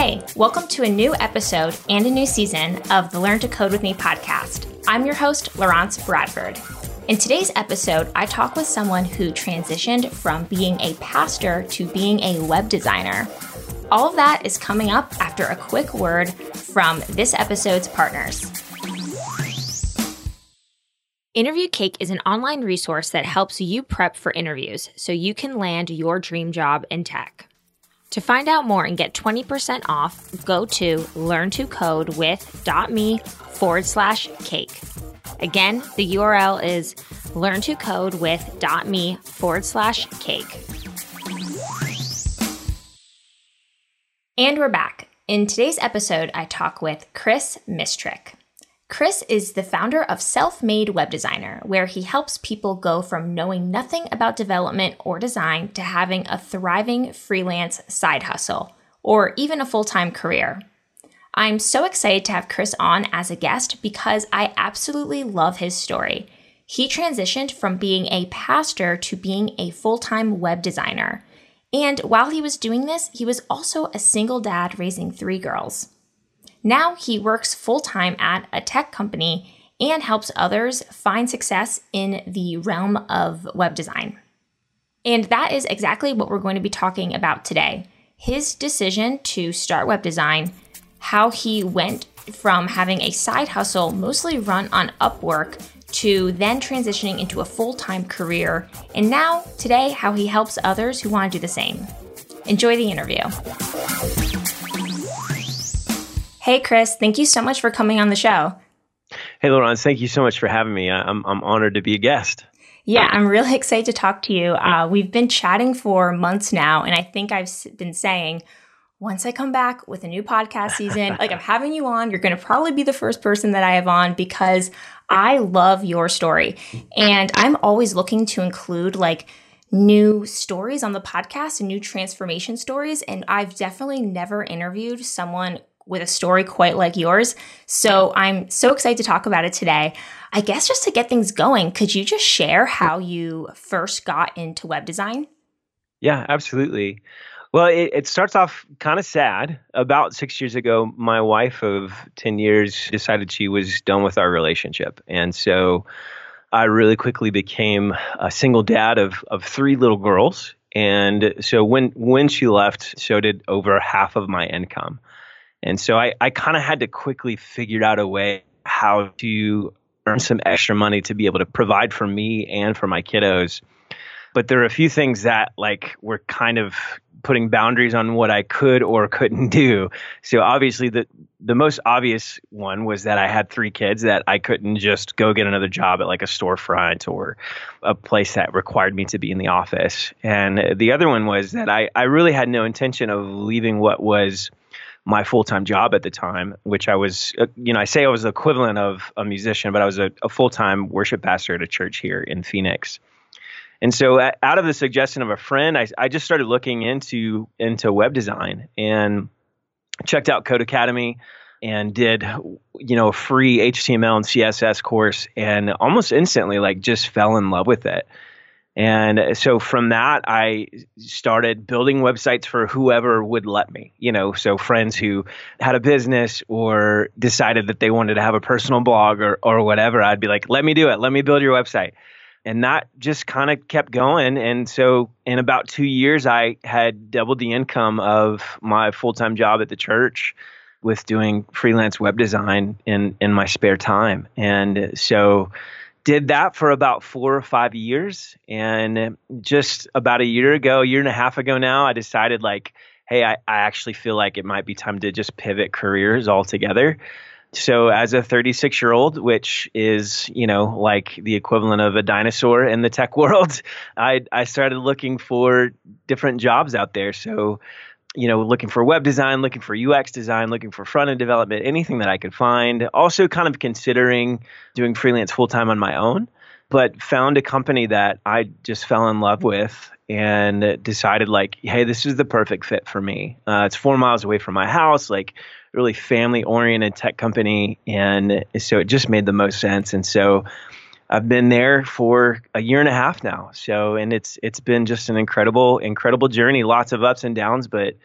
Hey, welcome to a new episode and a new season of the Learn to Code with Me podcast. I'm your host, Laurence Bradford. In today's episode, I talk with someone who transitioned from being a pastor to being a web designer. All of that is coming up after a quick word from this episode's partners. Interview Cake is an online resource that helps you prep for interviews so you can land your dream job in tech. To find out more and get 20% off, go to learntocodewith.me/cake. Again, the URL is learntocodewith.me/cake. And we're back. In today's episode, I talk with Chris Mistrick. Chris is the founder of Self-Made Web Designer, where he helps people go from knowing nothing about development or design to having a thriving freelance side hustle, or even a full-time career. I'm so excited to have Chris on as a guest because I absolutely love his story. He transitioned from being a pastor to being a full-time web designer. And while he was doing this, he was also a single dad raising 3 girls. Now he works full-time at a tech company and helps others find success in the realm of web design. And that is exactly what we're going to be talking about today. His decision to start web design, how he went from having a side hustle mostly run on Upwork to then transitioning into a full-time career, and now, today, how he helps others who want to do the same. Enjoy the interview. Hey, Chris, thank you so much for coming on the show. Hey, Laurence, thank you so much for having me. I'm honored to be a guest. Yeah, I'm really excited to talk to you. We've been chatting for months now, and I think I've been saying, once I come back with a new podcast season, I'm having you on, you're going to probably be the first person that I have on because I love your story. And I'm always looking to include new stories on the podcast and new transformation stories. And I've definitely never interviewed someone with a story quite like yours. So I'm so excited to talk about it today. I guess just to get things going, could you just share how you first got into web design? Yeah, absolutely. Well, it starts off kind of sad. About 6 years ago, my wife of 10 years decided she was done with our relationship. And so I really quickly became a single dad of 3 little girls. And so when she left, so did over half of my income. And so I kind of had to quickly figure out a way how to earn some extra money to be able to provide for me and for my kiddos. But there are a few things that were kind of putting boundaries on what I could or couldn't do. So obviously the most obvious one was that I had 3 kids that I couldn't just go get another job at a storefront or a place that required me to be in the office. And the other one was that I really had no intention of leaving what was my full-time job at the time, which I was, I say I was the equivalent of a musician, but I was a full-time worship pastor at a church here in Phoenix. And so out of the suggestion of a friend, I just started looking into web design and checked out Code Academy and did, a free HTML and CSS course, and almost instantly just fell in love with it. And so from that, I started building websites for whoever would let me, so friends who had a business or decided that they wanted to have a personal blog or whatever, I'd be like, let me do it. Let me build your website. And that just kind of kept going. And so in about 2 years, I had doubled the income of my full-time job at the church with doing freelance web design in my spare time. And so did that for about 4 or 5 years. And just about a year and a half ago now, I decided hey, I actually feel like it might be time to just pivot careers altogether. So as a 36-year-old, which is, the equivalent of a dinosaur in the tech world, I started looking for different jobs out there. So, looking for web design, looking for UX design, looking for front-end development, anything that I could find. Also kind of considering doing freelance full-time on my own, but found a company that I just fell in love with and decided hey, this is the perfect fit for me. It's 4 miles away from my house, really family-oriented tech company. And so it just made the most sense. And so I've been there for a year and a half now. So, and it's been just an incredible journey, lots of ups and downs, but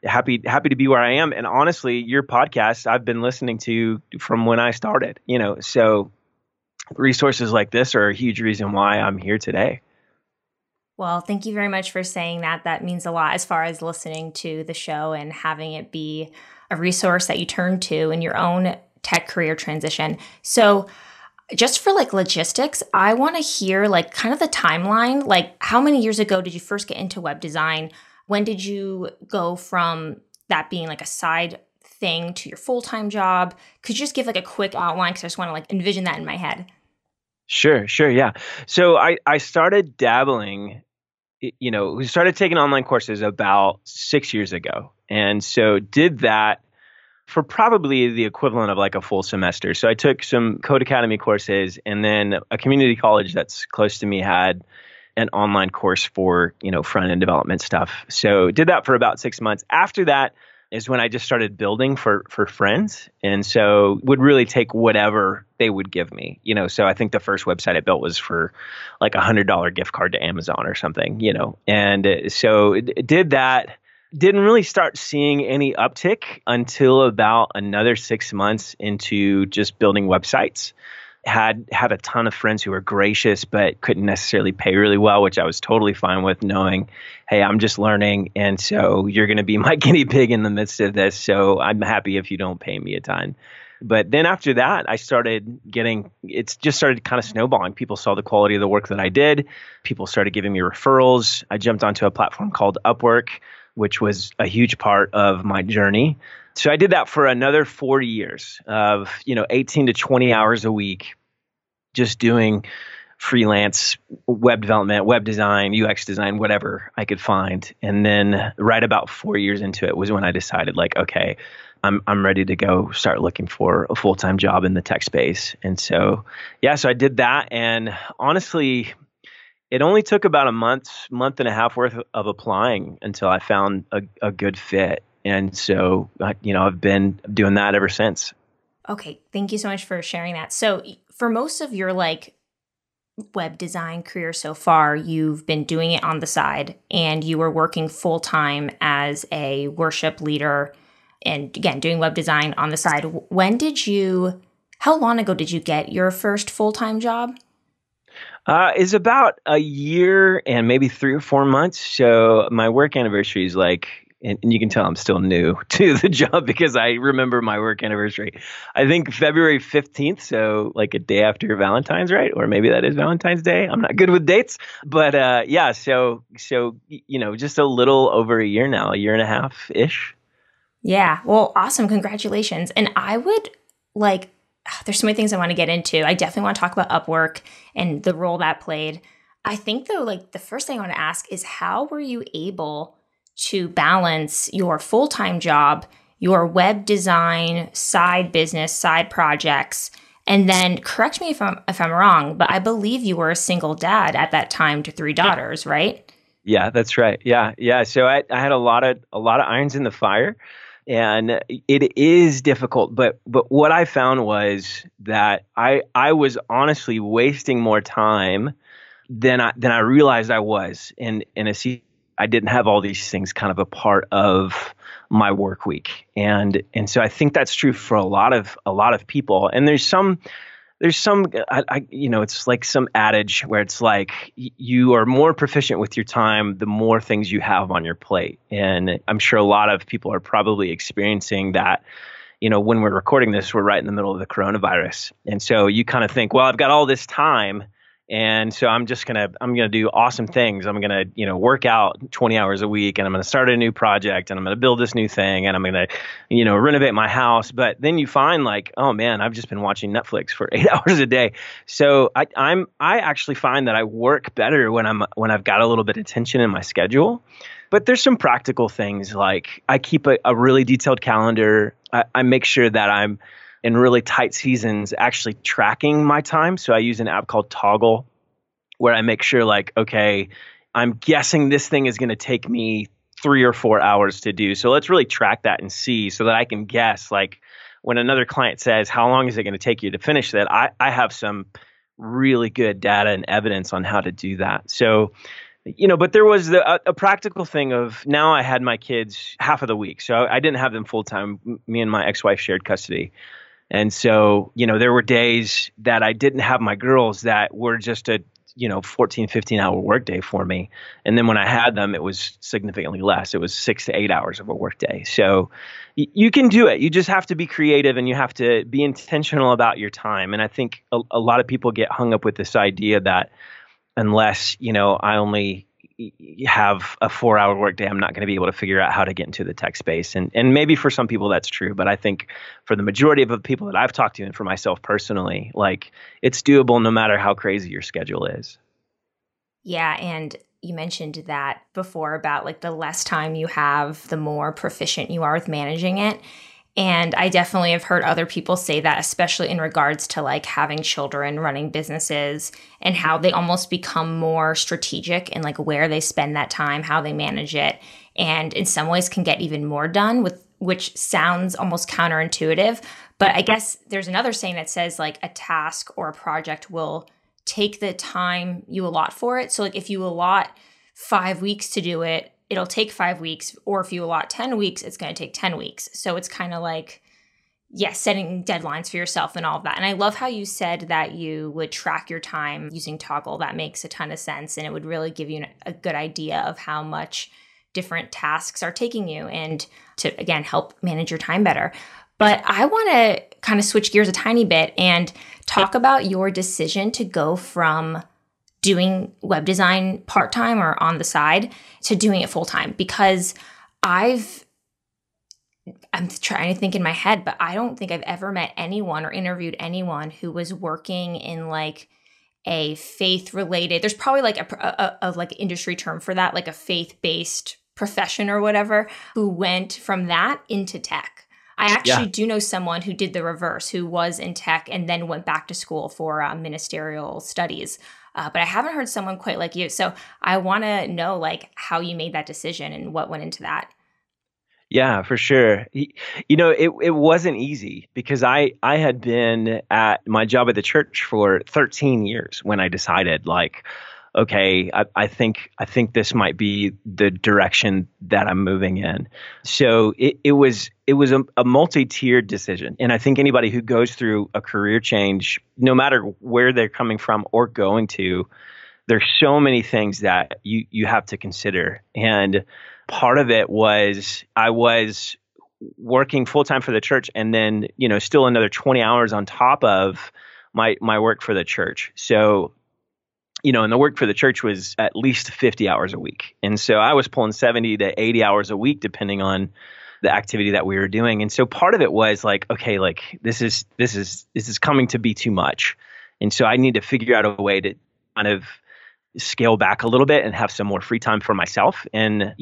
happy to be where I am. And honestly, your podcast I've been listening to from when I started, so resources like this are a huge reason why I'm here today. Well, thank you very much for saying that. That means a lot as far as listening to the show and having it be a resource that you turn to in your own tech career transition. So just for like logistics, I want to hear like kind of the timeline. Like how many years ago did you first get into web design? When did you go from that being like a side thing to your full-time job? Could you just give like a quick outline? Because I just want to like envision that in my head. Sure, yeah. So I started dabbling, we started taking online courses about 6 years ago. And so did that for probably the equivalent of like a full semester. So I took some Codecademy courses, and then a community college that's close to me had an online course for, front end development stuff. So did that for about 6 months. After that is when I just started building for friends. And so would really take whatever they would give me, so I think the first website I built was for like $100 gift card to Amazon or something, and so did that. Didn't really start seeing any uptick until about another 6 months into just building websites. Had a ton of friends who were gracious, but couldn't necessarily pay really well, which I was totally fine with, knowing, hey, I'm just learning. And so you're going to be my guinea pig in the midst of this. So I'm happy if you don't pay me a ton. But then after that, it just started kind of snowballing. People saw the quality of the work that I did. People started giving me referrals. I jumped onto a platform called Upwork, which was a huge part of my journey. So I did that for another 4 years of, 18 to 20 hours a week, just doing freelance web development, web design, UX design, whatever I could find. And then right about 4 years into it was when I decided like, okay, I'm ready to go start looking for a full-time job in the tech space. And so, so I did that. And honestly, it only took about a month and a half worth of applying until I found a good fit. And so, I've been doing that ever since. Okay. Thank you so much for sharing that. So for most of your like web design career so far, you've been doing it on the side and you were working full time as a worship leader and again, doing web design on the side. How long ago did you get your first full-time job? Is about a year and maybe 3 or 4 months. So my work anniversary is like, and you can tell I'm still new to the job because I remember my work anniversary. I think February 15th, so like a day after Valentine's, right? Or maybe that is Valentine's Day. I'm not good with dates, but so just a little over a year now, a year and a half-ish. Yeah. Well, awesome. Congratulations. And I would there's so many things I want to get into. I definitely want to talk about Upwork and the role that played. I think though, the first thing I want to ask is how were you able to balance your full-time job, your web design, side business, side projects, and then correct me if I'm wrong, but I believe you were a single dad at that time to 3 daughters, right? Yeah, that's right. Yeah. So I had a lot of irons in the fire. And it is difficult, but what I found was that I was honestly wasting more time than I realized I was. And I didn't have all these things kind of a part of my work week, and so I think that's true for a lot of people. And there's some it's like some adage where it's like you are more proficient with your time the more things you have on your plate. And I'm sure a lot of people are probably experiencing that. When we're recording this, we're right in the middle of the coronavirus. And so you kind of think, well, I've got all this time. And so I'm going to do awesome things. I'm going to, work out 20 hours a week, and I'm going to start a new project, and I'm going to build this new thing, and I'm going to, renovate my house. But then you find like, oh man, I've just been watching Netflix for 8 hours a day. So I actually find that I work better when I've got a little bit of tension in my schedule. But there's some practical things like I keep a really detailed calendar. I make sure that I'm in really tight seasons actually tracking my time. So I use an app called Toggle where I make sure like, okay, I'm guessing this thing is going to take me 3 or 4 hours to do. So let's really track that and see so that I can guess like when another client says, how long is it going to take you to finish that? I have some really good data and evidence on how to do that. So But there was a practical thing of now I had my kids half of the week. So I didn't have them full time. Me and my ex-wife shared custody. And so, there were days that I didn't have my girls that were just a 14, 15-hour workday for me. And then when I had them, it was significantly less. It was 6 to 8 hours of a workday. So you can do it. You just have to be creative and you have to be intentional about your time. And I think a lot of people get hung up with this idea that unless, I only have a 4-hour workday, I'm not going to be able to figure out how to get into the tech space. And maybe for some people that's true, but I think for the majority of the people that I've talked to and for myself personally, like it's doable no matter how crazy your schedule is. Yeah. And you mentioned that before about like the less time you have, the more proficient you are with managing it. And I definitely have heard other people say that, especially in regards to like having children, running businesses, and how they almost become more strategic in like where they spend that time, how they manage it, and in some ways can get even more done with, which sounds almost counterintuitive. But I guess there's another saying that says like a task or a project will take the time you allot for it. So like if you allot 5 weeks to do it, it'll take 5 weeks, or if you allot 10 weeks, it's going to take 10 weeks. So it's kind of like, setting deadlines for yourself and all of that. And I love how you said that you would track your time using Toggl. That makes a ton of sense. And it would really give you a good idea of how much different tasks are taking you and to, again, help manage your time better. But I want to kind of switch gears a tiny bit and talk about your decision to go from doing web design part-time or on the side to doing it full-time, because I'm trying to think in my head, but I don't think I've ever met anyone or interviewed anyone who was working in like a faith-related, there's probably like a like industry term for that, like a faith-based profession or whatever, who went from that into tech. I actually do know someone who did the reverse, who was in tech and then went back to school for ministerial studies. But I haven't heard someone quite like you. So I want to know like how you made that decision and what went into that. Yeah, for sure. It wasn't easy because I had been at my job at the church for 13 years when I decided like, okay, I think this might be the direction that I'm moving in. So it was a multi-tiered decision. And I think anybody who goes through a career change, no matter where they're coming from or going to, there's so many things that you have to consider. And part of it was I was working full-time for the church and then, still another 20 hours on top of my work for the church. So and the work for the church was at least 50 hours a week. And so I was pulling 70 to 80 hours a week, depending on the activity that we were doing. And so part of it was like, okay, like this is coming to be too much. And so I need to figure out a way to kind of scale back a little bit and have some more free time for myself. And,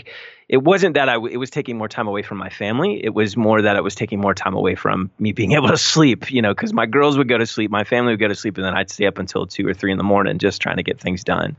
it wasn't that it was taking more time away from my family. It was more that it was taking more time away from me being able to sleep, because my girls would go to sleep, my family would go to sleep, and then I'd stay up until 2 or 3 in the morning just trying to get things done.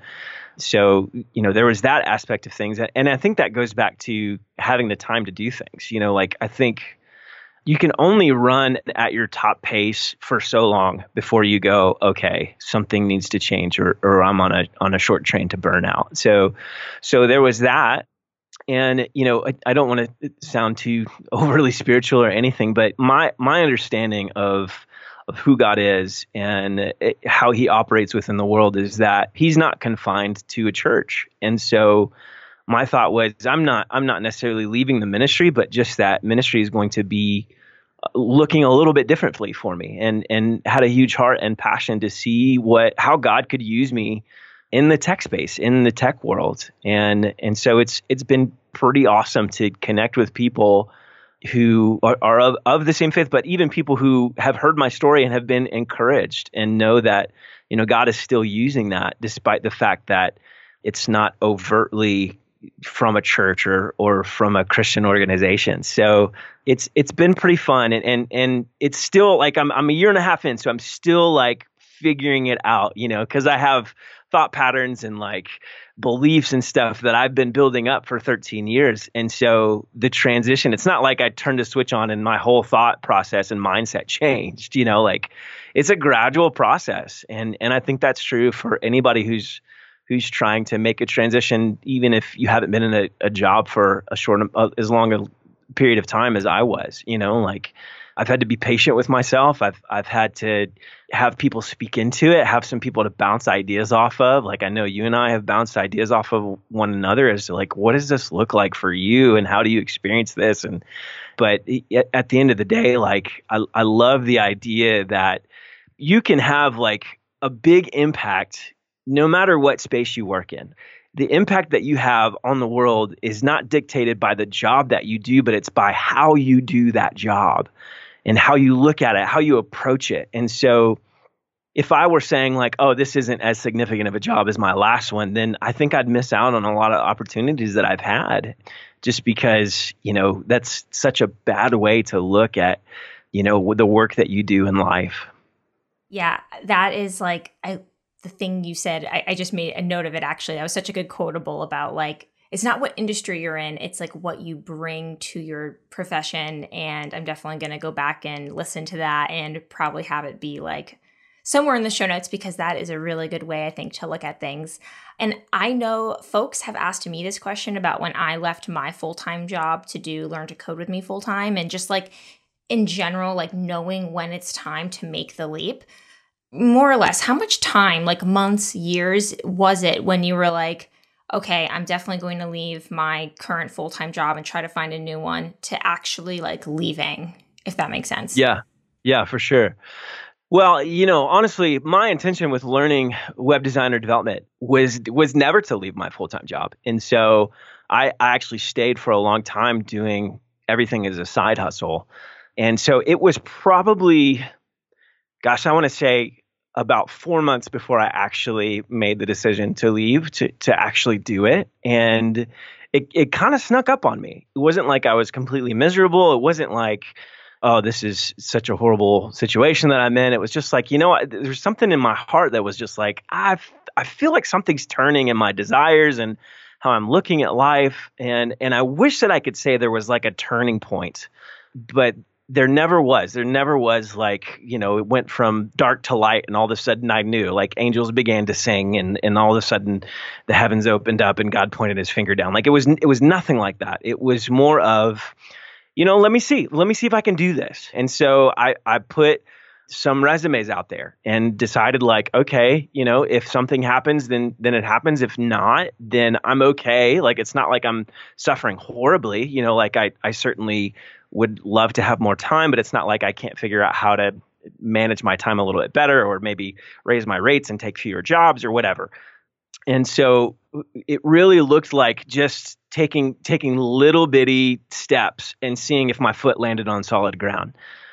So, there was that aspect of things. And I think that goes back to having the time to do things. Like I think you can only run at your top pace for so long before you go, okay, something needs to change or I'm on a short train to burnout. So there was that. And, I don't want to sound too overly spiritual or anything, but my understanding of who God is and how he operates within the world is that he's not confined to a church. And so my thought was, I'm not necessarily leaving the ministry, but just that ministry is going to be looking a little bit differently for me, and had a huge heart and passion to see how God could use me in the tech space, in the tech world. And so it's been pretty awesome to connect with people who are of the same faith, but even people who have heard my story and have been encouraged and know that, God is still using that despite the fact that it's not overtly from a church or from a Christian organization. So it's been pretty fun. And it's still like, I'm a year and a half in, so I'm still like figuring it out, because I have thought patterns and like beliefs and stuff that I've been building up for 13 years. And so the transition, it's not like I turned a switch on and my whole thought process and mindset changed, like it's a gradual process. And I think that's true for anybody who's who's trying to make a transition, even if you haven't been in a job for as long a period of time as I was. Like I've had to be patient with myself. I've had to have people speak into it, have some people to bounce ideas off of. Like I know you and I have bounced ideas off of one another as to like, what does this look like for you, and how do you experience this? But at the end of the day, like I love the idea that you can have like a big impact no matter what space you work in. The impact that you have on the world is not dictated by the job that you do, but it's by how you do that job and how you look at it, how you approach it. And so if I were saying like, oh, this isn't as significant of a job as my last one, then I think I'd miss out on a lot of opportunities that I've had just because, that's such a bad way to look at, the work that you do in life. Yeah, that is like, the thing you said, I just made a note of it, actually. That was such a good quotable about like, it's not what industry you're in, it's like what you bring to your profession. And I'm definitely going to go back and listen to that and probably have it be like somewhere in the show notes, because that is a really good way, I think, to look at things. And I know folks have asked me this question about when I left my full-time job to do Learn to Code with Me full-time, and just like in general, like knowing when it's time to make the leap. More or less, how much time, like months, years, was it when you were like, okay, I'm definitely going to leave my current full-time job and try to find a new one, to actually like leaving, if that makes sense? Yeah, for sure. Well, honestly, my intention with learning web designer development was never to leave my full-time job. And so I actually stayed for a long time doing everything as a side hustle. And so it was probably, gosh, I want to say about 4 months before I actually made the decision to leave, to actually do it. And it kind of snuck up on me. It wasn't like I was completely miserable. It wasn't like, oh, this is such a horrible situation that I'm in. It was just like, there's something in my heart that was just like, I feel like something's turning in my desires and how I'm looking at life. And I wish that I could say there was like a turning point, but there never was. There never was like, it went from dark to light and all of a sudden I knew, like angels began to sing and all of a sudden the heavens opened up and God pointed his finger down. Like it was nothing like that. It was more of, let me see if I can do this. And so I put some resumes out there and decided like, okay, if something happens, then it happens. If not, then I'm okay. Like, it's not like I'm suffering horribly, like I certainly would love to have more time, but it's not like I can't figure out how to manage my time a little bit better, or maybe raise my rates and take fewer jobs or whatever. And so it really looked like just taking little bitty steps and seeing if my foot landed on solid ground.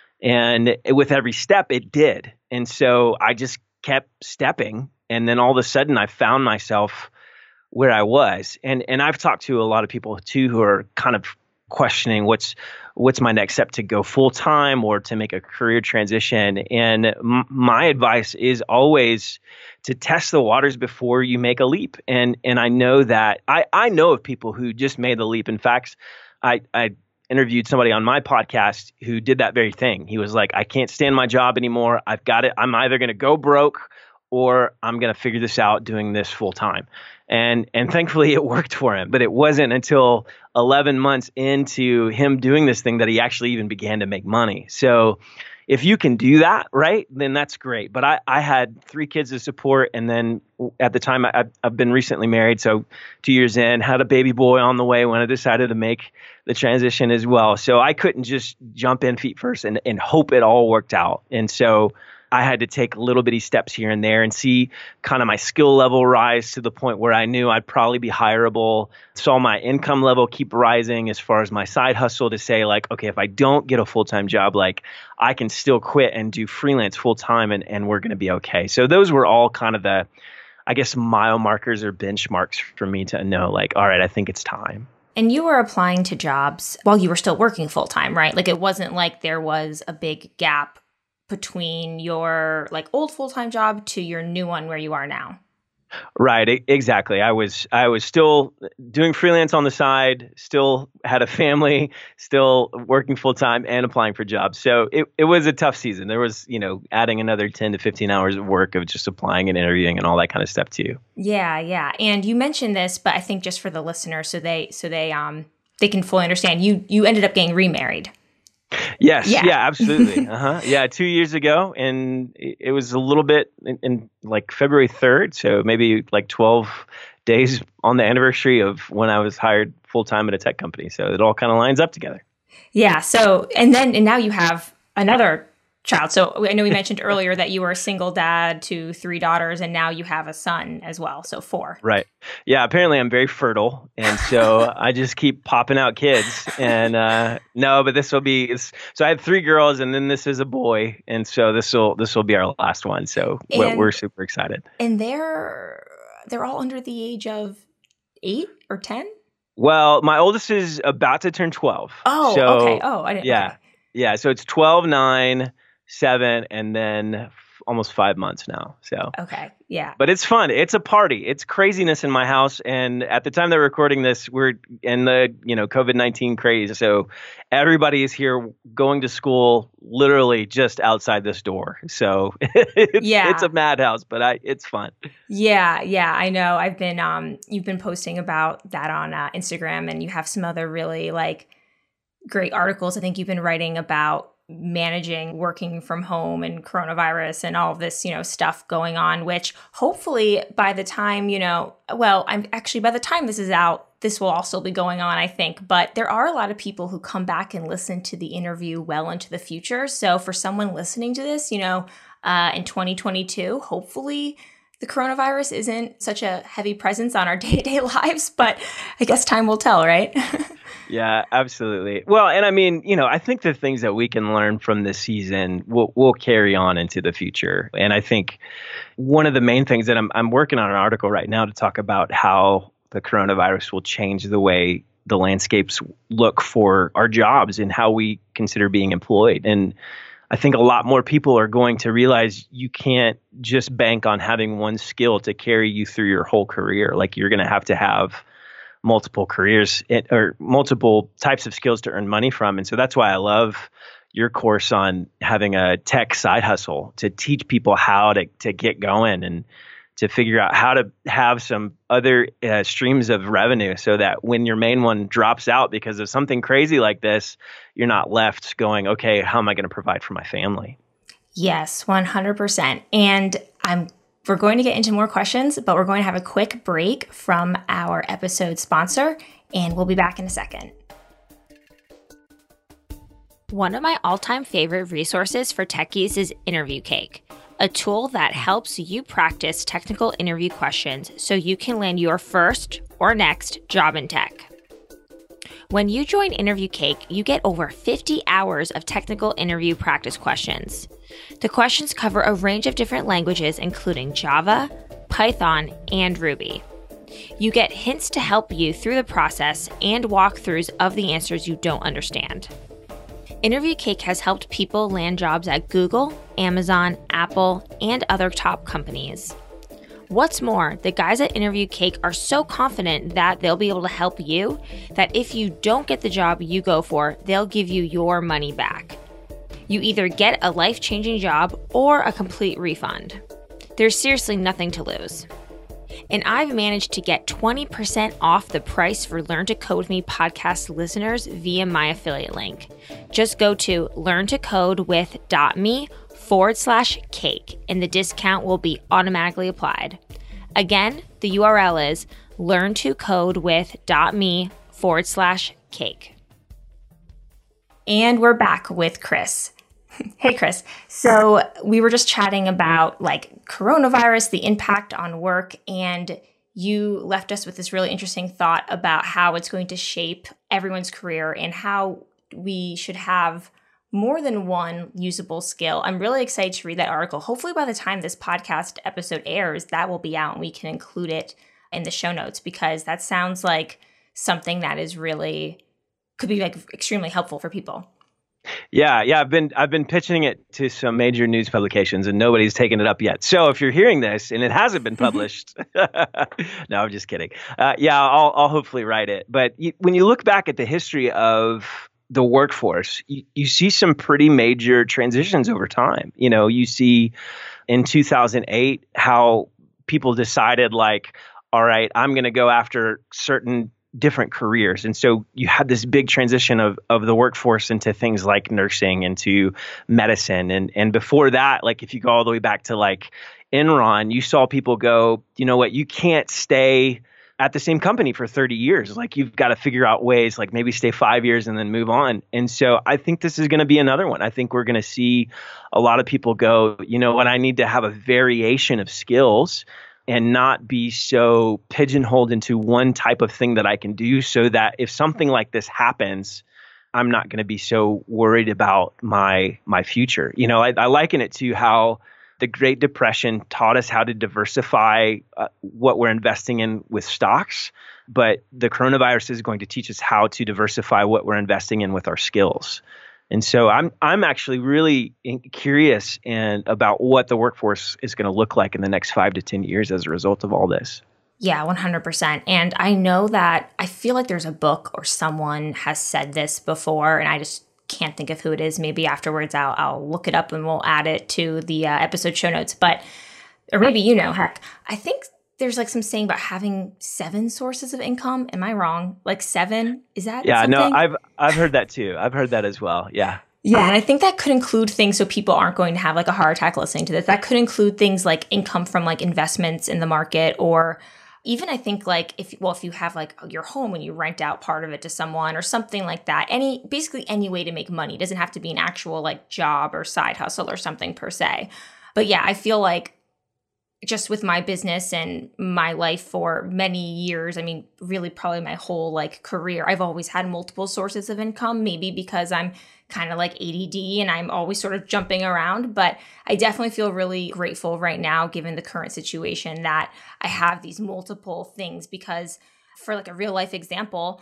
And with every step, it did. And so I just kept stepping. And then all of a sudden, I found myself where I was. And I've talked to a lot of people, too, who are kind of questioning what's my next step to go full time or to make a career transition. And my advice is always to test the waters before you make a leap. And I know that I know of people who just made the leap. In fact, I interviewed somebody on my podcast who did that very thing. He was like, I can't stand my job anymore. I've got it. I'm either going to go broke or I'm going to figure this out doing this full time. And thankfully it worked for him, but it wasn't until 11 months into him doing this thing that he actually even began to make money. So if you can do that, right, then that's great. But I had 3 kids to support. And then at the time I've been recently married. So 2 years in, had a baby boy on the way when I decided to make the transition as well. So I couldn't just jump in feet first and hope it all worked out. And so I had to take little bitty steps here and there and see kind of my skill level rise to the point where I knew I'd probably be hireable. Saw my income level keep rising as far as my side hustle to say like, okay, if I don't get a full-time job, like I can still quit and do freelance full-time and we're going to be okay. So those were all kind of the, I guess, mile markers or benchmarks for me to know like, all right, I think it's time. And you were applying to jobs while you were still working full-time, right? Like it wasn't like there was a big gap between your like old full-time job to your new one where you are now. Right, exactly. I was still doing freelance on the side, still had a family, still working full time and applying for jobs. So it was a tough season. There was, adding another 10 to 15 hours of work of just applying and interviewing and all that kind of stuff too. Yeah, yeah. And you mentioned this, but I think just for the listeners, they can fully understand. You ended up getting remarried. Yes. Yeah. Yeah, absolutely. Yeah. 2 years ago. And it was a little bit in like February 3rd. So maybe like 12 days on the anniversary of when I was hired full time at a tech company. So it all kind of lines up together. Yeah. So, and now you have another child. So I know we mentioned earlier that you were a single dad to 3 daughters, and now you have a son as well. So 4. Right. Yeah. Apparently I'm very fertile. And so I just keep popping out kids. And no, but this will be, so I have 3 girls and then this is a boy. And so this will be our last one. So we're super excited. And they're all under the age of 8 or 10? Well, my oldest is about to turn 12. Oh, so, okay. Oh, I didn't. Yeah. Okay. Yeah. So it's 12, 9, 7, and then almost 5 months now. So okay, yeah. But it's fun. It's a party. It's craziness in my house. And at the time they're recording this, we're in the COVID-19 craze. So everybody is here going to school literally just outside this door. So it's a madhouse, but it's fun. Yeah, I know. I've been you've been posting about that on Instagram, and you have some other really like great articles. I think you've been writing about managing working from home and coronavirus and all of this, stuff going on, which hopefully by the time, by the time this is out, this will also be going on, I think. But there are a lot of people who come back and listen to the interview well into the future. So for someone listening to this, in 2022, hopefully the coronavirus isn't such a heavy presence on our day-to-day lives, but I guess time will tell, right? Yeah, absolutely. Well, and I mean, I think the things that we can learn from this season will carry on into the future. And I think one of the main things that I'm working on an article right now to talk about how the coronavirus will change the way the landscapes look for our jobs and how we consider being employed. And I think a lot more people are going to realize you can't just bank on having one skill to carry you through your whole career. Like you're going to have multiple careers or multiple types of skills to earn money from. And so that's why I love your course on having a tech side hustle to teach people how to get going and to figure out how to have some other streams of revenue so that when your main one drops out because of something crazy like this, you're not left going, okay, how am I going to provide for my family? Yes, 100%. And we're going to get into more questions, but we're going to have a quick break from our episode sponsor, and we'll be back in a second. One of my all-time favorite resources for techies is Interview Cake, a tool that helps you practice technical interview questions so you can land your first or next job in tech. When you join Interview Cake, you get over 50 hours of technical interview practice questions. The questions cover a range of different languages, including Java, Python, and Ruby. You get hints to help you through the process and walkthroughs of the answers you don't understand. Interview Cake has helped people land jobs at Google, Amazon, Apple, and other top companies. What's more, the guys at Interview Cake are so confident that they'll be able to help you that if you don't get the job you go for, they'll give you your money back. You either get a life-changing job or a complete refund. There's seriously nothing to lose. And I've managed to get 20% off the price for Learn to Code With Me podcast listeners via my affiliate link. Just go to learntocodewith.me/cake and the discount will be automatically applied. Again, the URL is learntocodewith.me/cake. And we're back with Chris. Hey, Chris. So we were just chatting about like coronavirus, the impact on work, and you left us with this really interesting thought about how it's going to shape everyone's career and how we should have more than one usable skill. I'm really excited to read that article. Hopefully by the time this podcast episode airs, that will be out and we can include it in the show notes because that sounds like something that is really could be like extremely helpful for people. Yeah. I've been pitching it to some major news publications, and nobody's taken it up yet. So if you're hearing this and it hasn't been published, no, I'm just kidding. Yeah, I'll hopefully write it. But when you look back at the history of the workforce, you see some pretty major transitions over time. You see in 2008 how people decided, like, all right, I'm going to go after certain different careers. And so you had this big transition of the workforce into things like nursing, into medicine. And before that, like if you go all the way back to like Enron, you saw people go, you know what, you can't stay at the same company for 30 years. Like you've got to figure out ways, like maybe stay 5 years and then move on. And so I think this is going to be another one. I think we're going to see a lot of people go, you know what, I need to have a variation of skills and not be so pigeonholed into one type of thing that I can do, so that if something like this happens, I'm not going to be so worried about my future. I liken it to how the Great Depression taught us how to diversify what we're investing in with stocks, but the coronavirus is going to teach us how to diversify what we're investing in with our skills. And so I'm actually really curious about what the workforce is going to look like in the next 5 to 10 years as a result of all this. Yeah, 100%. And I know that I feel like there's a book or someone has said this before, and I just can't think of who it is. Maybe afterwards I'll look it up and we'll add it to the episode show notes. Or maybe heck, I think there's like some saying about having 7 sources of income. Am I wrong? Like 7? Is that something? No, I've heard that too. I've heard that as well. Yeah. Yeah. And I think that could include things so people aren't going to have like a heart attack listening to this. That could include things like income from like investments in the market, or even I think like if you have like your home and you rent out part of it to someone or something like that, basically any way to make money. It doesn't have to be an actual like job or side hustle or something per se. But yeah, I feel like just with my business and my life for many years, I mean, really probably my whole like career, I've always had multiple sources of income, maybe because I'm kind of like ADD and I'm always sort of jumping around. But I definitely feel really grateful right now, given the current situation, that I have these multiple things, because for like a real life example,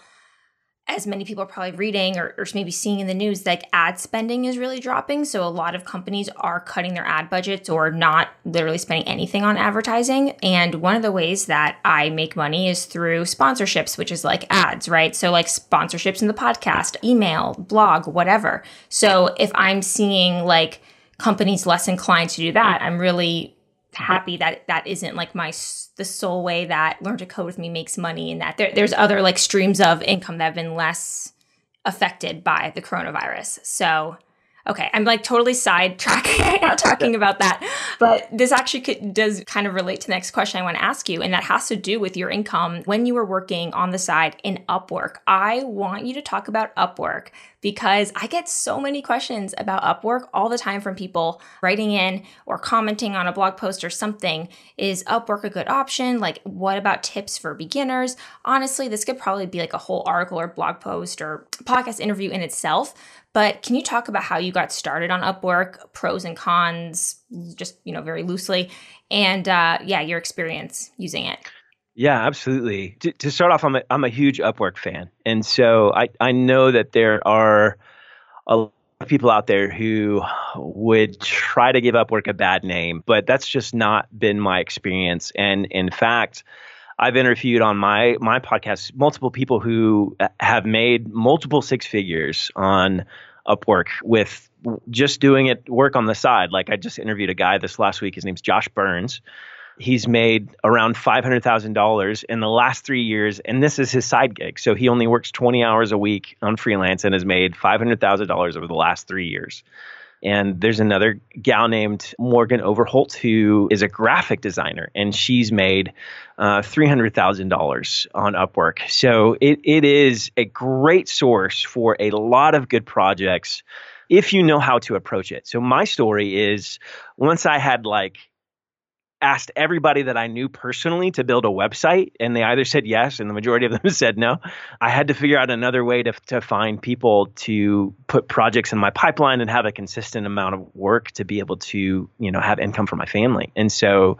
as many people are probably reading or maybe seeing in the news, like ad spending is really dropping. So a lot of companies are cutting their ad budgets or not literally spending anything on advertising. And one of the ways that I make money is through sponsorships, which is like ads, right? So like sponsorships in the podcast, email, blog, whatever. So if I'm seeing like companies less inclined to do that, I'm really happy that that isn't like the sole way that Learn to Code with Me makes money, and that there's other like streams of income that have been less affected by the coronavirus. So, okay, I'm like totally sidetracking right now talking about that. But this actually does kind of relate to the next question I want to ask you, and that has to do with your income when you were working on the side in Upwork. I want you to talk about Upwork because I get so many questions about Upwork all the time from people writing in or commenting on a blog post or something. Is Upwork a good option? Like, what about tips for beginners? Honestly, this could probably be like a whole article or blog post or podcast interview in itself. But can you talk about how you got started on Upwork, pros and cons, just, very loosely, and your experience using it? Yeah, absolutely. To start off, I'm a huge Upwork fan. And so I know that there are a lot of people out there who would try to give Upwork a bad name, but that's just not been my experience. And in fact, I've interviewed on my podcast multiple people who have made multiple 6 figures on Upwork with just doing work on the side. Like I just interviewed a guy this last week. His name's Josh Burns. He's made around $500,000 in the last 3 years, and this is his side gig. So he only works 20 hours a week on freelance and has made $500,000 over the last 3 years. And there's another gal named Morgan Overholt who is a graphic designer, and she's made $300,000 on Upwork. So it is a great source for a lot of good projects if you know how to approach it. So my story is, once I had asked everybody that I knew personally to build a website, and they either said yes, and the majority of them said no, I had to figure out another way to find people to put projects in my pipeline and have a consistent amount of work to be able to, have income for my family. And so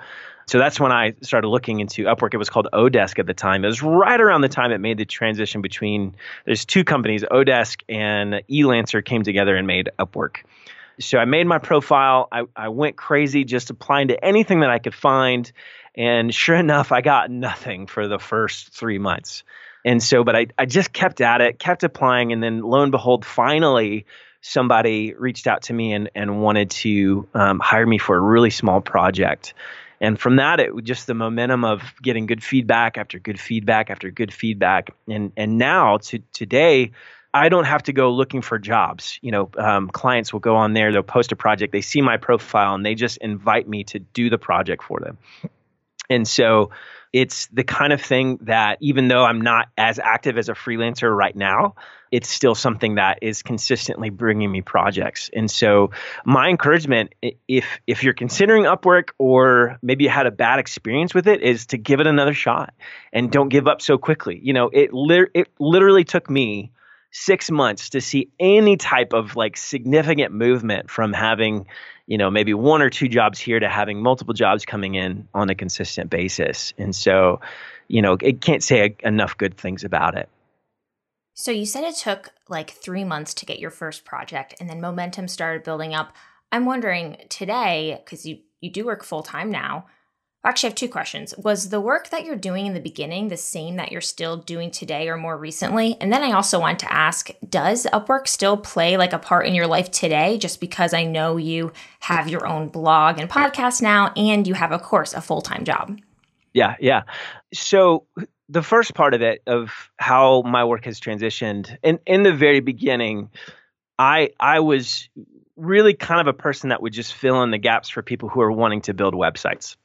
So that's when I started looking into Upwork. It was called Odesk at the time. It was right around the time it made the transition between, there's two companies, Odesk and Elancer came together and made Upwork. So I made my profile. I went crazy just applying to anything that I could find. And sure enough, I got nothing for the first 3 months. And so, but I just kept at it, kept applying. And then lo and behold, finally, somebody reached out to me and wanted to hire me for a really small project. And from that, it was just the momentum of getting good feedback after good feedback after good feedback. And now to today, I don't have to go looking for jobs. Clients will go on there, they'll post a project, they see my profile, and they just invite me to do the project for them. And so it's the kind of thing that even though I'm not as active as a freelancer right now, it's still something that is consistently bringing me projects. And so my encouragement, if you're considering Upwork or maybe you had a bad experience with it, is to give it another shot and don't give up so quickly. It literally took me 6 months to see any type of like significant movement from having, maybe one or two jobs here to having multiple jobs coming in on a consistent basis. And so, it can't say enough good things about it. So you said it took like 3 months to get your first project and then momentum started building up. I'm wondering today, because you do work full time now. Actually, I have two questions. Was the work that you're doing in the beginning the same that you're still doing today or more recently? And then I also want to ask, does Upwork still play like a part in your life today? Just because I know you have your own blog and podcast now, and you have, of course, a full-time job. Yeah. So the first part of it, of how my work has transitioned, in the very beginning, I was really kind of a person that would just fill in the gaps for people who are wanting to build websites.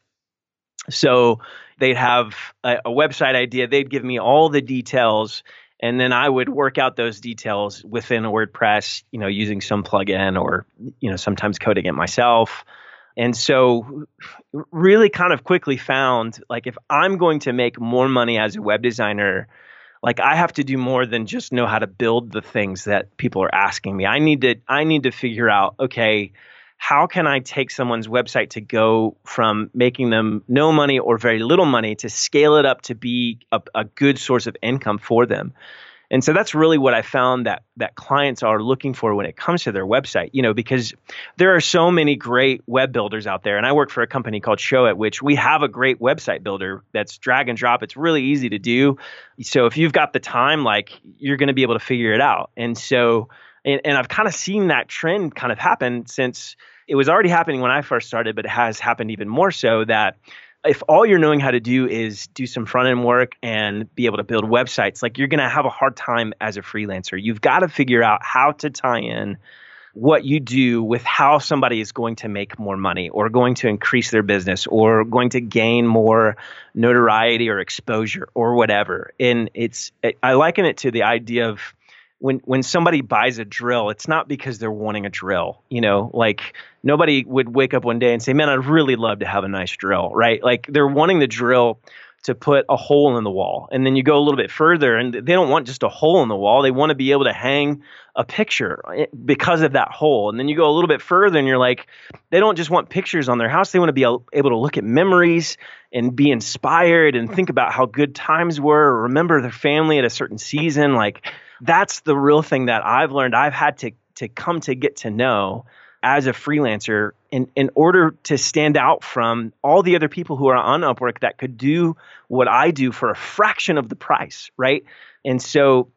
So they'd have a website idea, they'd give me all the details, and then I would work out those details within WordPress, using some plugin or, sometimes coding it myself. And so really kind of quickly found, like, if I'm going to make more money as a web designer, like, I have to do more than just know how to build the things that people are asking me. I need to figure out, okay, how can I take someone's website to go from making them no money or very little money to scale it up to be a good source of income for them? And so that's really what I found that clients are looking for when it comes to their website, because there are so many great web builders out there. And I work for a company called Showit, which we have a great website builder that's drag and drop. It's really easy to do. So if you've got the time, like, you're going to be able to figure it out. And so And I've kind of seen that trend kind of happen since it was already happening when I first started, but it has happened even more so, that if all you're knowing how to do is do some front end work and be able to build websites, like, you're going to have a hard time as a freelancer. You've got to figure out how to tie in what you do with how somebody is going to make more money or going to increase their business or going to gain more notoriety or exposure or whatever. And I liken it to the idea of when somebody buys a drill, it's not because they're wanting a drill, like, nobody would wake up one day and say, man, I'd really love to have a nice drill, right? Like, they're wanting the drill to put a hole in the wall. And then you go a little bit further and they don't want just a hole in the wall. They want to be able to hang a picture because of that hole. And then you go a little bit further and you're like, they don't just want pictures on their house. They want to be able to look at memories and be inspired and think about how good times were, or remember their family at a certain season. Like, that's the real thing that I've learned. I've had to come to get to know as a freelancer in order to stand out from all the other people who are on Upwork that could do what I do for a fraction of the price, right? And so,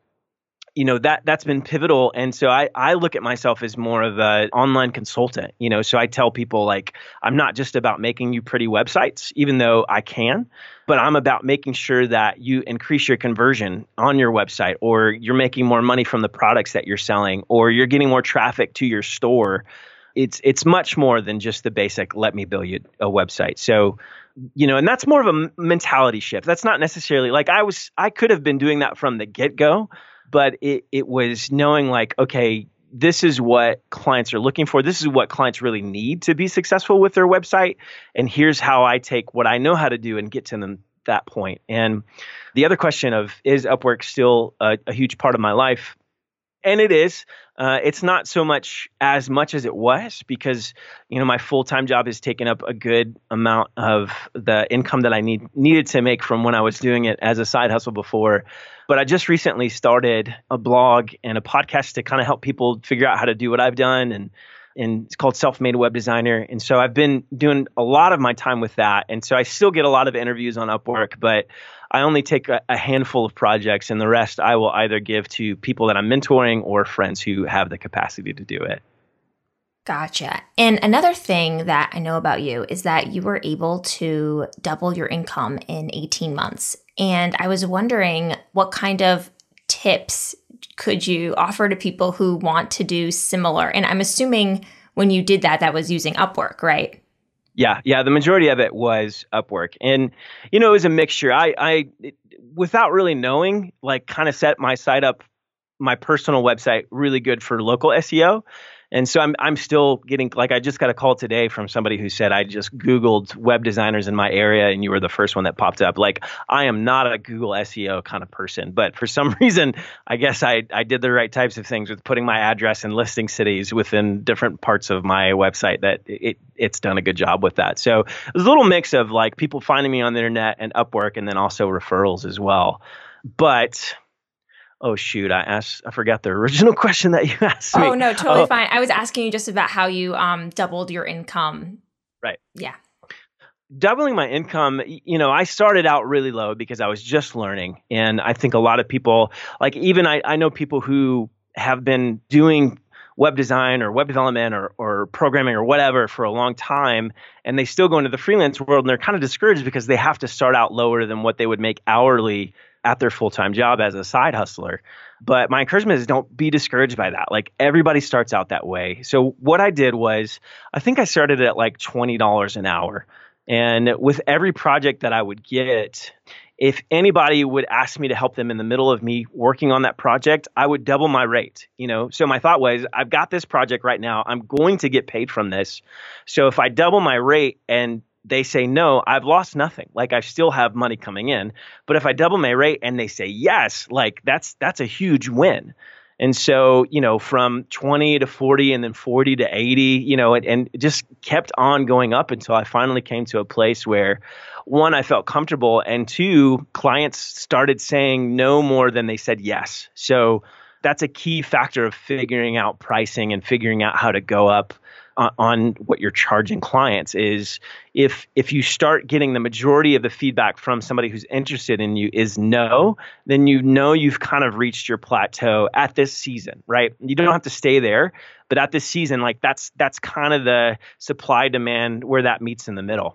that's been pivotal. And so I look at myself as more of an online consultant, so I tell people, like, I'm not just about making you pretty websites, even though I can, but I'm about making sure that you increase your conversion on your website, or you're making more money from the products that you're selling, or you're getting more traffic to your store. It's much more than just the basic, let me build you a website. So, and that's more of a mentality shift. That's not necessarily like I could have been doing that from the get-go, but it was knowing, like, okay, this is what clients are looking for. This is what clients really need to be successful with their website. And here's how I take what I know how to do and get to them that point. And the other question of, is Upwork still a huge part of my life? And it is. It's not so much as it was because, my full-time job has taken up a good amount of the income that I needed to make from when I was doing it as a side hustle before. But I just recently started a blog and a podcast to kind of help people figure out how to do what I've done. And it's called Self-Made Web Designer. And so I've been doing a lot of my time with that. And so I still get a lot of interviews on Upwork, but I only take a handful of projects, and the rest I will either give to people that I'm mentoring or friends who have the capacity to do it. Gotcha. And another thing that I know about you is that you were able to double your income in 18 months. And I was wondering what kind of tips could you offer to people who want to do similar? And I'm assuming when you did that, that was using Upwork, right? Yeah. The majority of it was Upwork. And, it was a mixture. I without really knowing, kind of set my site up, my personal website, really good for local SEO. And so I'm still getting, I just got a call today from somebody who said, I just Googled web designers in my area and you were the first one that popped up. I am not a Google SEO kind of person, but for some reason, I guess I did the right types of things with putting my address and listing cities within different parts of my website that it's done a good job with that. So it was a little mix of people finding me on the internet and Upwork, and then also referrals as well. But oh, shoot. I forgot the original question that you asked me. Oh, no, totally fine. I was asking you just about how you doubled your income. Right. Yeah. Doubling my income, I started out really low because I was just learning. And I think a lot of people, even I know people who have been doing web design or web development or programming or whatever for a long time, and they still go into the freelance world and they're kind of discouraged because they have to start out lower than what they would make hourly at their full-time job as a side hustler. But my encouragement is don't be discouraged by that. Everybody starts out that way. So what I did was, I think I started at $20 an hour. And with every project that I would get, if anybody would ask me to help them in the middle of me working on that project, I would double my rate. So my thought was, I've got this project right now. I'm going to get paid from this. So if I double my rate and they say no, I've lost nothing. I still have money coming in. But if I double my rate and they say yes, that's a huge win. And so, from 20 to 40 and then 40 to 80, and it just kept on going up until I finally came to a place where, one, I felt comfortable, and two, clients started saying no more than they said yes. So that's a key factor of figuring out pricing and figuring out how to go up on what you're charging clients is if you start getting the majority of the feedback from somebody who's interested in you is no, then you've kind of reached your plateau at this season, right? You don't have to stay there, but at this season, that's kind of the supply demand where that meets in the middle.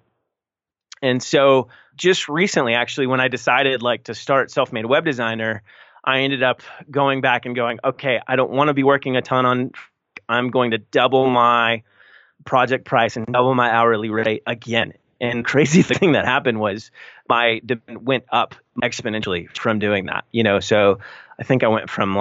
And so just recently, actually, when I decided to start Self-Made Web Designer, I ended up going back and going, okay, I don't want to be working a ton on, I'm going to double my project price and double my hourly rate again. And crazy thing that happened was my demand went up exponentially from doing that. So I think I went from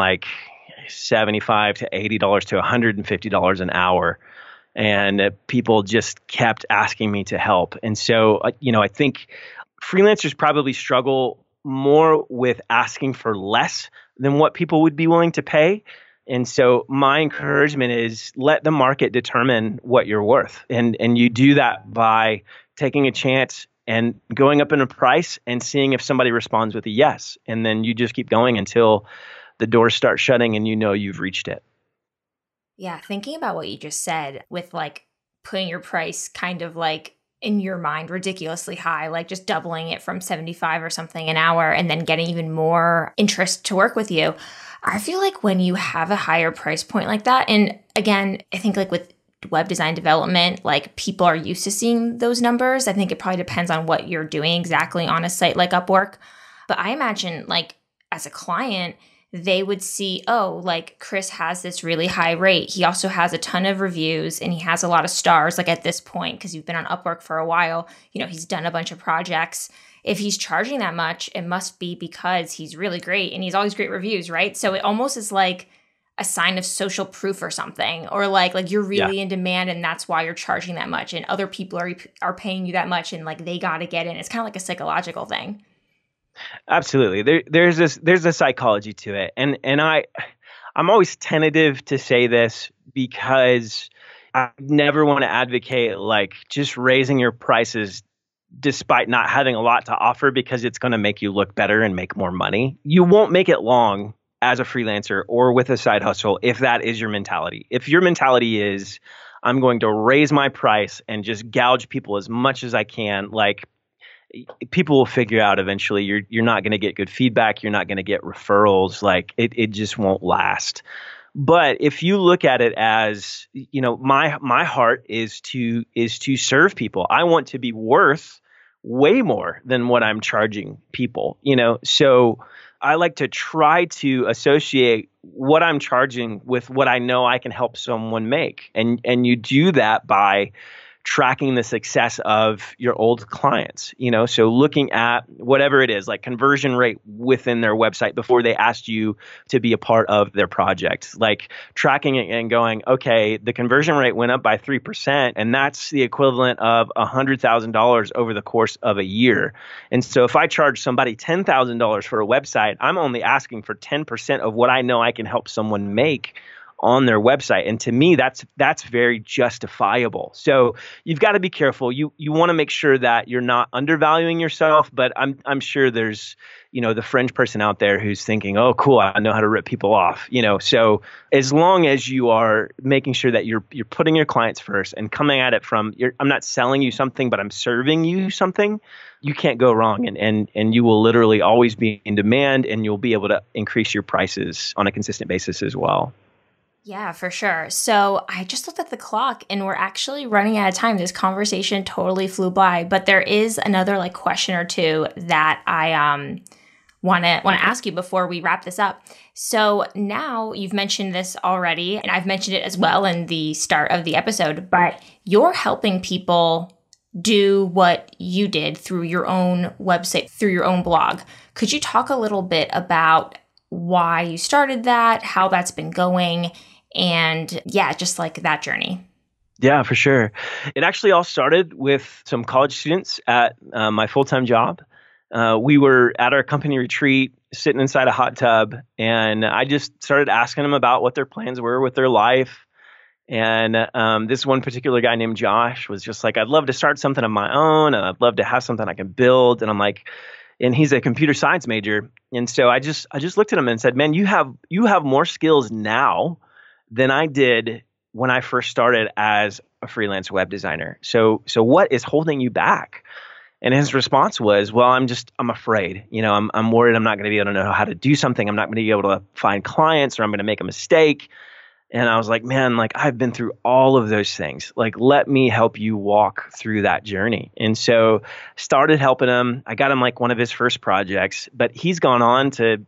$75 to $80 to $150 an hour. And people just kept asking me to help. And so, I think freelancers probably struggle more with asking for less than what people would be willing to pay. And so my encouragement is let the market determine what you're worth. And you do that by taking a chance and going up in a price and seeing if somebody responds with a yes. And then you just keep going until the doors start shutting and you've reached it. Yeah, thinking about what you just said with putting your price kind of in your mind ridiculously high, just doubling it from 75 or something an hour and then getting even more interest to work with you. I feel when you have a higher price point like that, and again, I think with web design development, people are used to seeing those numbers. I think it probably depends on what you're doing exactly on a site like Upwork. But I imagine as a client, they would see, oh, Chris has this really high rate. He also has a ton of reviews and he has a lot of stars at this point, because you've been on Upwork for a while, he's done a bunch of projects. If he's charging that much, it must be because he's really great and he's always great reviews, right? So it almost is a sign of social proof or something, or you're really in demand and that's why you're charging that much, and other people are paying you that much and they got to get in. It's kind of a psychological thing. Absolutely. There's a psychology to it. And I I'm always tentative to say this because I never want to advocate like just raising your prices despite not having a lot to offer because it's going to make you look better and make more money. You won't make it long as a freelancer or with a side hustle if that is your mentality. If your mentality is, I'm going to raise my price and just gouge people as much as I can, like people will figure out eventually you're not going to get good feedback. You're not going to get referrals. Like it just won't last. But if you look at it as, my heart is to serve people. I want to be worth way more than what I'm charging people, So I like to try to associate what I'm charging with what I know I can help someone make. And you do that by tracking the success of your old clients, so looking at whatever it is, like conversion rate within their website before they asked you to be a part of their project, like tracking it and going, okay, the conversion rate went up by 3%, and that's the equivalent of $100,000 over the course of a year. And so if I charge somebody $10,000 for a website, I'm only asking for 10% of what I know I can help someone make on their website. And to me, that's very justifiable. So you've got to be careful. You want to make sure that you're not undervaluing yourself, but I'm sure there's, the fringe person out there who's thinking, oh, cool, I know how to rip people off, So as long as you are making sure that you're putting your clients first and coming at it from, I'm not selling you something, but I'm serving you something, you can't go wrong. And you will literally always be in demand, and you'll be able to increase your prices on a consistent basis as well. Yeah, for sure. So I just looked at the clock and we're actually running out of time. This conversation totally flew by, but there is another question or two that I want to ask you before we wrap this up. So now you've mentioned this already, and I've mentioned it as well in the start of the episode, but you're helping people do what you did through your own website, through your own blog. Could you talk a little bit about why you started that, how that's been going, and just like that journey? Yeah, for sure. It actually all started with some college students at my full-time job. We were at our company retreat, sitting inside a hot tub, and I just started asking them about what their plans were with their life. And this one particular guy named Josh was just like, I'd love to start something of my own, and I'd love to have something I can build. And I'm like, and he's a computer science major. And so I just looked at him and said, man, you have more skills now than I did when I first started as a freelance web designer. So what is holding you back? And his response was, well, I'm afraid, I'm worried I'm not going to be able to know how to do something. I'm not going to be able to find clients, or I'm going to make a mistake. And I was like, man, I've been through all of those things. Let me help you walk through that journey. And so started helping him. I got him one of his first projects, but he's gone on to,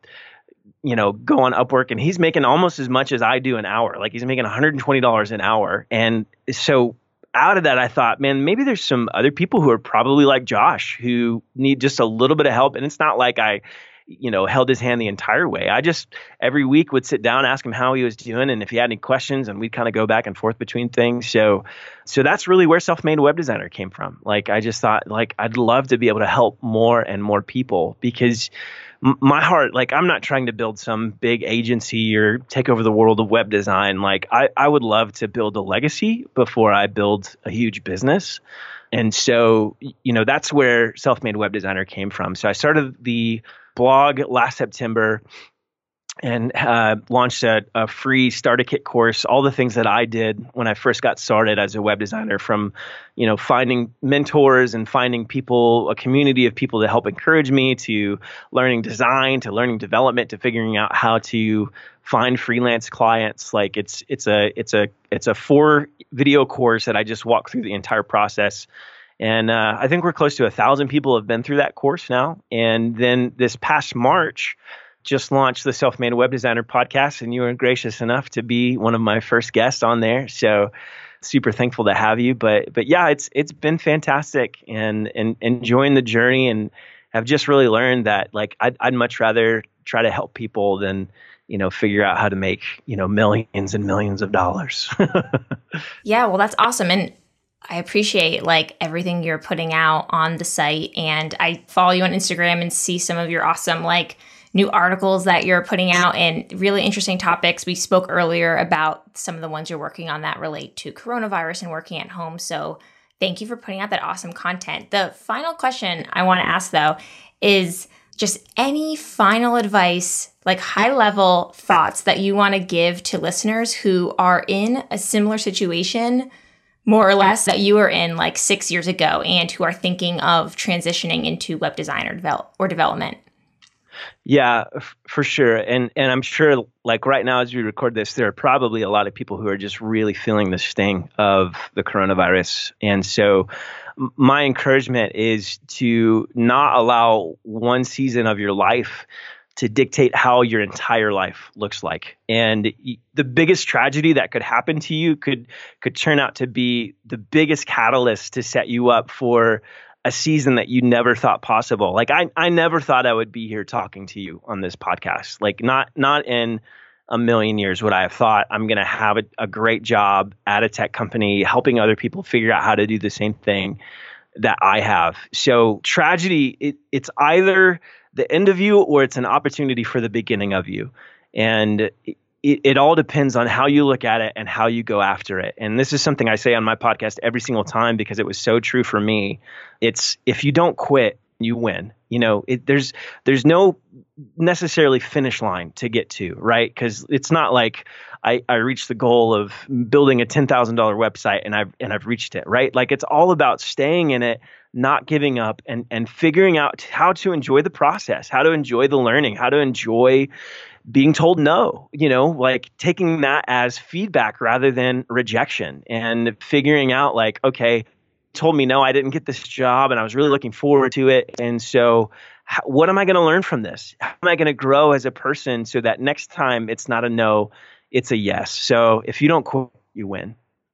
go on Upwork, and he's making almost as much as I do an hour. He's making $120 an hour. And so out of that, I thought, man, maybe there's some other people who are probably like Josh who need just a little bit of help. And it's not like I held his hand the entire way. I just every week would sit down, ask him how he was doing, and if he had any questions, and we'd kind of go back and forth between things. So that's really where Self-Made Web Designer came from. I just thought, I'd love to be able to help more and more people, because my heart, I'm not trying to build some big agency or take over the world of web design. I would love to build a legacy before I build a huge business. And so, that's where Self-Made Web Designer came from. So I started the blog last September and launched a free starter kit course, all the things that I did when I first got started as a web designer, from, finding mentors and finding people, a community of people to help encourage me, to learning design, to learning development, to figuring out how to find freelance clients. It's a 4-video course that I just walk through the entire process. And I think we're close to 1,000 people have been through that course now. And then this past March, just launched the Self-Made Web Designer podcast, and you were gracious enough to be one of my first guests on there. So super thankful to have you. But yeah, it's been fantastic, and enjoying the journey, and have just really learned that I'd much rather try to help people than figure out how to make millions and millions of dollars. Yeah, well, that's awesome. And I appreciate everything you're putting out on the site, and I follow you on Instagram and see some of your awesome new articles that you're putting out and really interesting topics. We spoke earlier about some of the ones you're working on that relate to coronavirus and working at home. So thank you for putting out that awesome content. The final question I want to ask, though, is just any final advice, like high-level thoughts that you want to give to listeners who are in a similar situation, more or less, that you were in like 6 years ago and who are thinking of transitioning into web design or development. Yeah, for sure. And I'm sure like right now as we record this, there are probably a lot of people who are just really feeling the sting of the coronavirus. And so my encouragement is to not allow one season of your life to dictate how your entire life looks like. And the biggest tragedy that could happen to you could turn out to be the biggest catalyst to set you up for a season that you never thought possible. Like I never thought I would be here talking to you on this podcast. Like not in a million years would I have thought I'm going to have a great job at a tech company, helping other people figure out how to do the same thing that I have. So tragedy, it's either the end of you or it's an opportunity for the beginning of you. And it all depends on how you look at it and how you go after it. And this is something I say on my podcast every single time because it was so true for me. It's if you don't quit, you win. You know, there's no necessarily finish line to get to, right? Because it's not like I reached the goal of building a $10,000 website and I've reached it, right? Like it's all about staying in it, not giving up, and figuring out how to enjoy the process, how to enjoy the learning, how to enjoy being told no, you know, like taking that as feedback rather than rejection, and figuring out like, okay, told me no, I didn't get this job and I was really looking forward to it. And so what am I going to learn from this? How am I going to grow as a person so that next time it's not a no, it's a yes? So if you don't quit, you win.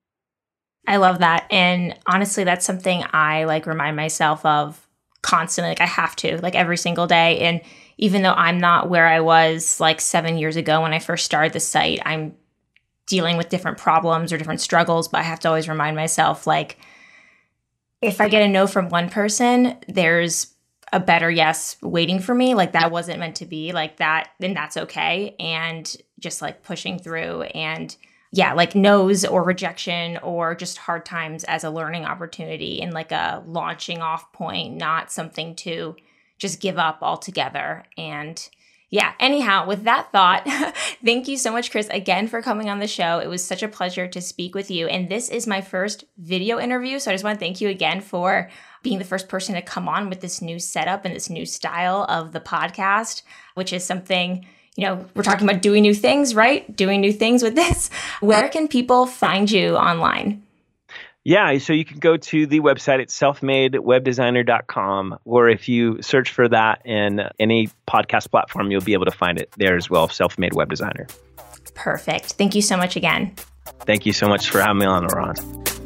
I love that. And honestly, that's something I like remind myself of constantly. Like I have to, like every single day. And even though I'm not where I was like 7 years ago when I first started the site, I'm dealing with different problems or different struggles, but I have to always remind myself, like, if I get a no from one person, there's a better yes waiting for me. Like that wasn't meant to be like that, then that's okay. And just like pushing through, and yeah, like no's or rejection or just hard times as a learning opportunity and like a launching off point, not something to just give up altogether. And yeah, anyhow, with that thought, thank you so much, Chris, again for coming on the show. It was such a pleasure to speak with you. And this is my first video interview. So I just want to thank you again for being the first person to come on with this new setup and this new style of the podcast, which is something, you know, we're talking about doing new things, right? Doing new things with this. Where can people find you online? Yeah, so you can go to the website at selfmadewebdesigner.com, or if you search for that in any podcast platform, you'll be able to find it there as well, Self-Made Web Designer. Perfect. Thank you so much again. Thank you so much for having me on, Ron.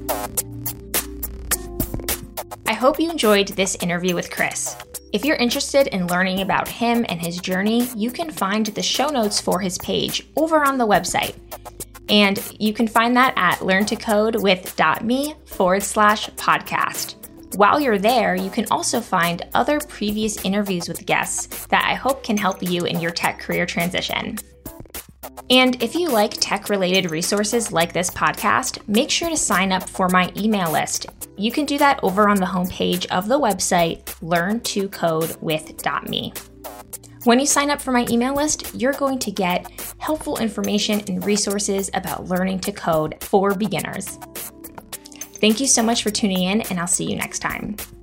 I hope you enjoyed this interview with Chris. If you're interested in learning about him and his journey, you can find the show notes for his page over on the website. And you can find that at learntocodewith.me/podcast. While you're there, you can also find other previous interviews with guests that I hope can help you in your tech career transition. And if you like tech-related resources like this podcast, make sure to sign up for my email list. You can do that over on the homepage of the website, learntocodewith.me. When you sign up for my email list, you're going to get helpful information and resources about learning to code for beginners. Thank you so much for tuning in, and I'll see you next time.